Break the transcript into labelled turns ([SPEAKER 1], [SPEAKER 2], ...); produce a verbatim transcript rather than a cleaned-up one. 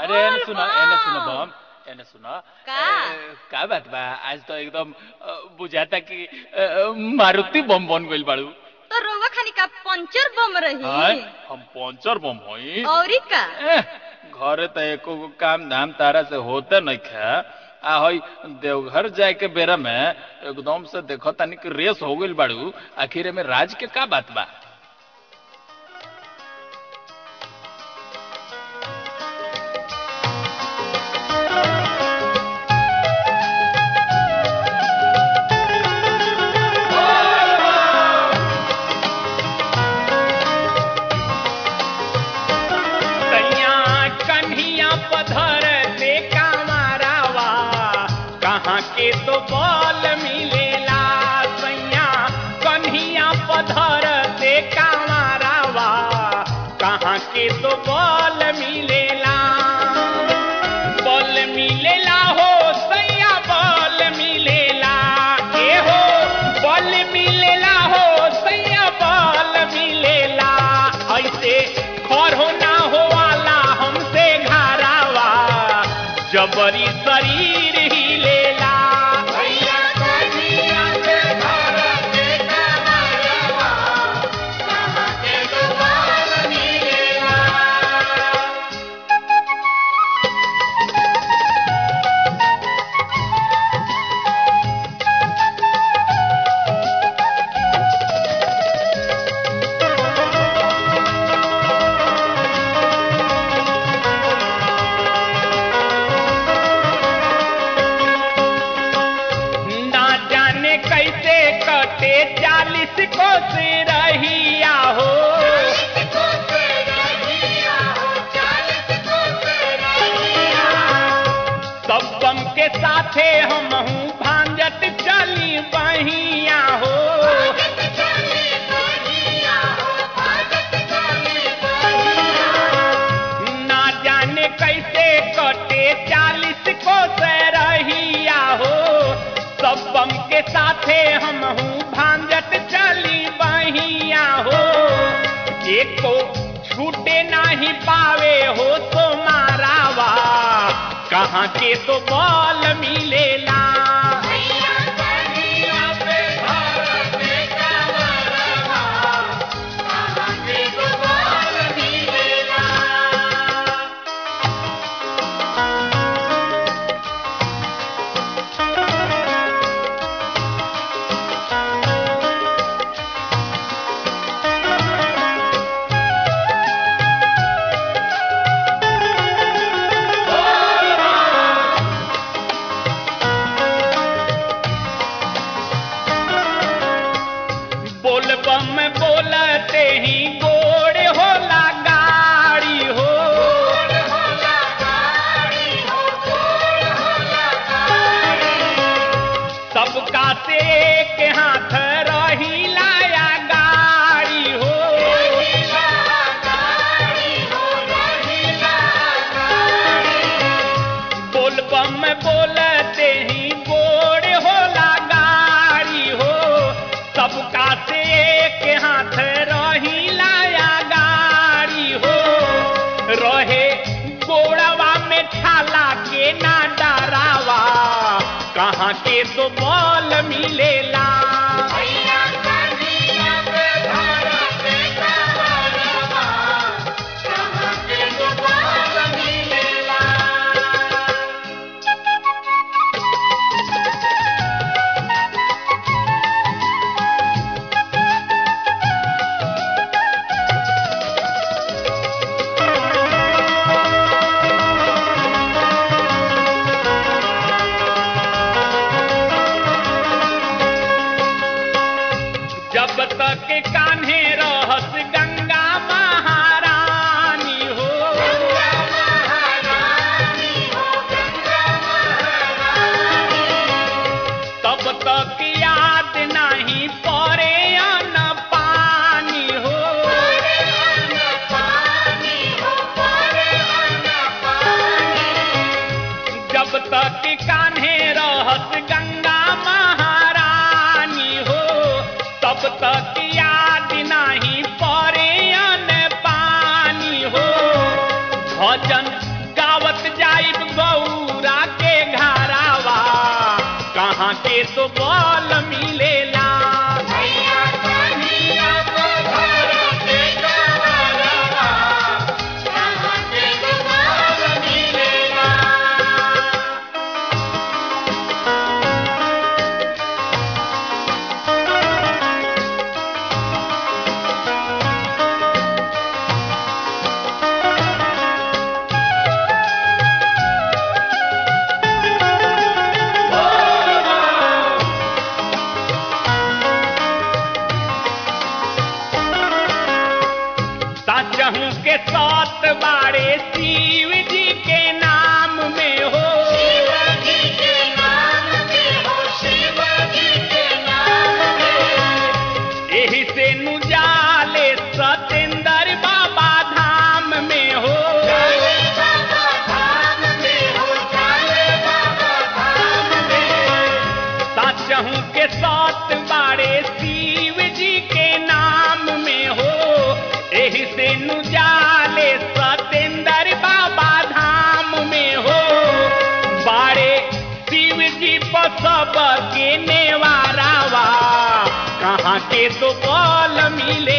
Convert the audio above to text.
[SPEAKER 1] अरे एने सुना एने सुना बम एने सुना
[SPEAKER 2] का
[SPEAKER 1] का बात बा आज तो एकदम बुझाता कि मारुति बम बन गइल बाड़ू
[SPEAKER 2] तो रोवा खानी का पंचर बम रही
[SPEAKER 1] हम पंचर बम होई
[SPEAKER 2] औरी का
[SPEAKER 1] घरे तो एको काम धाम तारा से होते नहीं खा आ हई देवघर जाए के बेरा में एकदम से देखो तानी कि रेस हो गइल बाड़ू आखिर में राज के का बात बा
[SPEAKER 3] के तो बॉल मिलेला सैया कन्हिया पधर से कामारावा कहाँ के तो बॉल मिलेला बॉल मिलेला हो सैया बॉल मिलेला ए हो बॉल मिलेला हो सैया बॉल मिलेला ऐसे खर हो ना हो वाला हमसे घरावा जबरी शरीर ही लेला चालीस को से रहिया हो सब बम के साथे हम हूँ भांजत चली बहिया हो ना जाने कैसे कटे चालीस को से रहिया हो सब बम के साथे हम हूँ भांजत चली बहिया हो एको छूटे नहीं पावे हो तो मारावा कहाँ के तो बॉल मिलेला बम बोलते ही गोड़ होला गाड़ी हो सबका से एक हाथ रही लाया गाड़ी हो बोल बम बोलते ही गोड़ होला गाड़ी हो सबका से एक हाथ रही लाया गाड़ी हो रहे गोड़वा में ठाला के ना डरावा कहाँ के तो बॉल मिलेला जब तक कान्हे रहस गंगा महारानी हो तब तक याद नहीं पड़े अन्न पानी हो जब तक कान्हे रहस गंगा महारानी हो तब तक याद नहीं पड़े अन्न पानी हो भजन गावत बाड़े शिव जी के नाम में हो
[SPEAKER 4] शिव जी के नाम में हो शिव जी के नाम में
[SPEAKER 3] एही से नु जाले सतेंद्र बाबा धाम में हो
[SPEAKER 4] जाले बाबा धाम में हो जाले बाबा धाम में
[SPEAKER 3] साचहूं के सात बाड़े शिव जी के नाम में हो एही से नु जाले सतेंद्र बाबा धाम में हो बाड़े शिव जी पर सब के नेवारावा कहाँ के तो बल मिले